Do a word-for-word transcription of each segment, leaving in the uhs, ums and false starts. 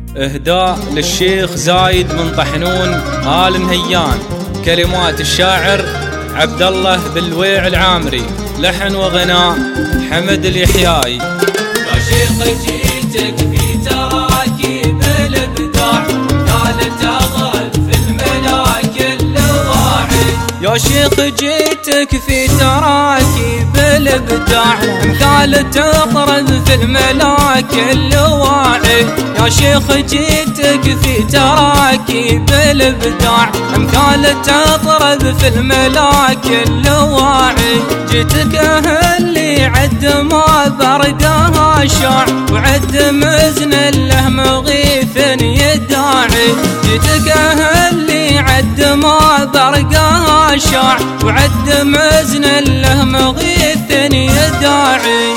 إهداء للشيخ زايد بن طحنون آل نهيان. كلمات الشاعر عبد الله بالويع العامري. لحن وغناء حمد اليحياي. يا شيخ جيتك في تراكيب الابداع، قالت اغرب في الملاك اللواعي. يا شيخ جيتك في تراكيب الابداع، مثال تطرد في الملاك اللواعي. يا شيخ جيتك في تراكيب الابداع، مثال تطرد في الملاك اللواعي. جيتك اهلي عد ما بردها شاع، وعد مزن له مغيث يداعي. جيتك اهلي عد ما برقها شاع، وعد مزن له مغيث يداعي.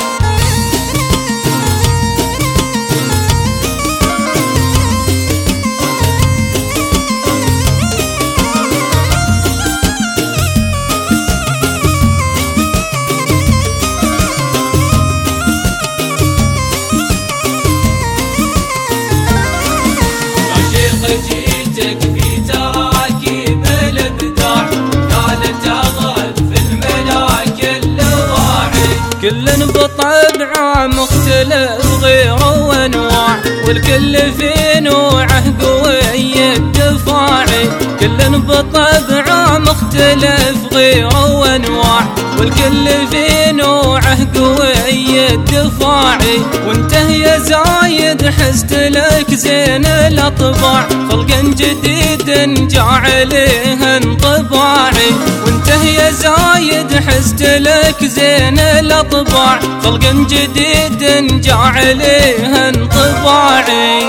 جيتك في تراكيب الابداع، قالت اغرب في الملاك اللواعي. كل بطبعه مختلف غير وانواع، والكل في نوعه قوي الدفاعي. كل بطبعه مختلف غير وانواع، والكل في نوعه قوي الدفاعي. وانت يا زايد حزت لك زين الاطباع، خلق جديد جعليه انطباعي. وانت يا زايد حزت لك زين الاطباع، خلق جديد جعليه انطباعي.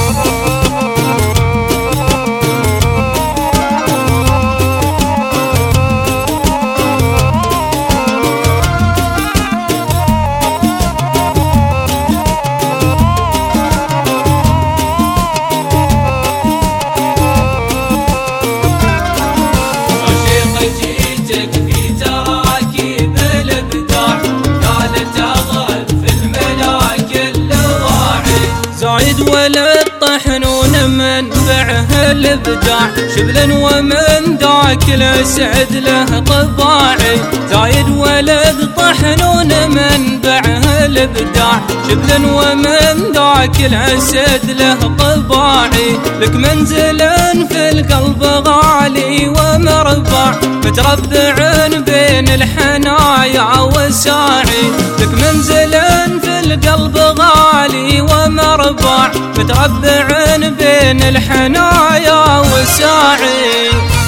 زايد ولد طحنون منبعه الابداع، شبل ومن ذاك الاسعد له طباعي. زايد ولد طحنون منبعه الابداع، شبل ومن ذاك الاسد له طباعي. لك منزل في القلب غالي ومربع، متربع بين الحنايا والساعي. لك منزل في القلب غالي ومربع، متربع بين الحنايا والساعي.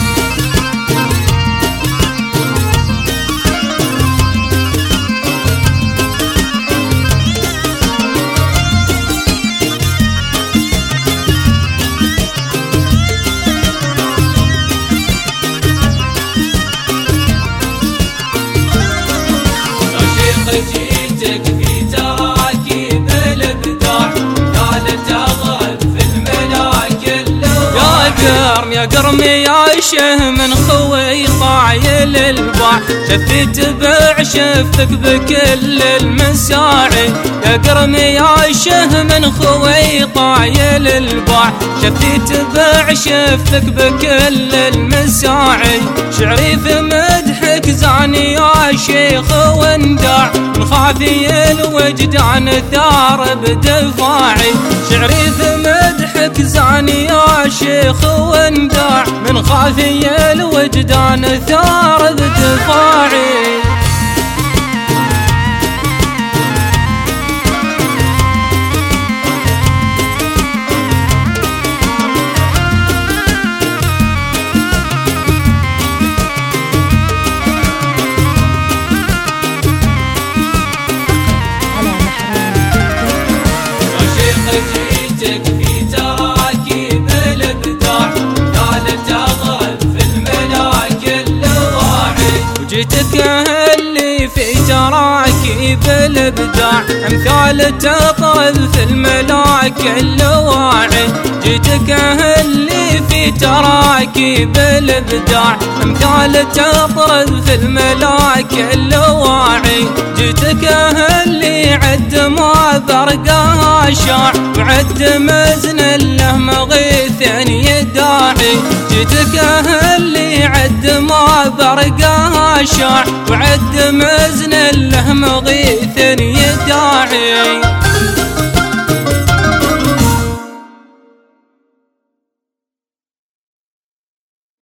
جيتك في تراكيب الابداع، قالت اغرب في الملاك اللواعي. يا قرم يا قرم يا شه من خوي طايل الباع، شفت بعشفتك بكل المساعي. يا قرم يا شه من خوي طايل الباع، شفت بعشفتك بكل المساعي. شعري في مدحك زاني يا شيخ وانداع، من خافي الوجدان ثار بدفاعي. شعري في مدحك زاني يا شيخ وانداع، من خافي الوجدان ثار بدفاعي. جيتك في تراكيب الابداع، قالت اغرب في الملاك اللواعي. وجيتك اهلي في تراكيب الابداع، امثال تطرد في الملاك اللواعي. جيتك اهلي في في تراكيب الابداع، امثال تطرد في الملاك الواعي. جيتك اللي عد ما برقاها شاع، وعد مزن له مغيث يداعي. جيتك اللي عد ما برقاها شاع، وعد مزن له مغيث يداعي.